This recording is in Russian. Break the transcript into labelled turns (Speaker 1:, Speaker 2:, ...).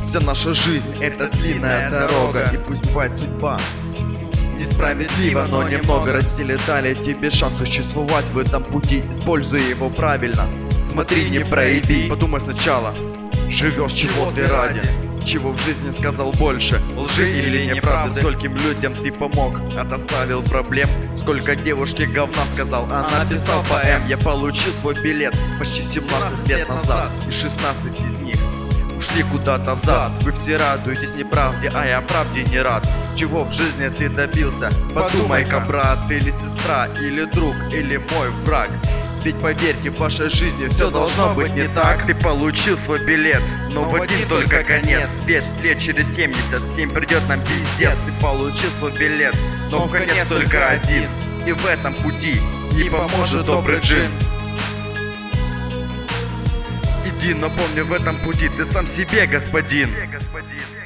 Speaker 1: Вся наша жизнь — это длинная дорога, и пусть бывает судьба несправедливо, но немного родители дали тебе шанс существовать в этом пути. Используй его правильно, смотри, не проеби. Подумай сначала, живешь чего ты ради, чего в жизни сказал больше, лжи или неправды. Скольким людям ты помог, доставил проблем. Сколько девушке говна сказал, а написал поэм. Я получил свой билет почти 17 лет назад, и 16 из них ушли куда-то в зад. Вы все радуетесь неправде, а я правде не рад. Чего в жизни ты добился? Подумай-ка, брат, или сестра, или друг, или мой враг. Ведь поверьте, в вашей жизни все должно быть не так. Ты получил свой билет, но в один только конец. Ведь лет через 77 придет нам пиздец. Ты получил свой билет, но в конец только один. И в этом пути не поможет добрый джин. Иди, но помни, в этом пути ты сам себе господин.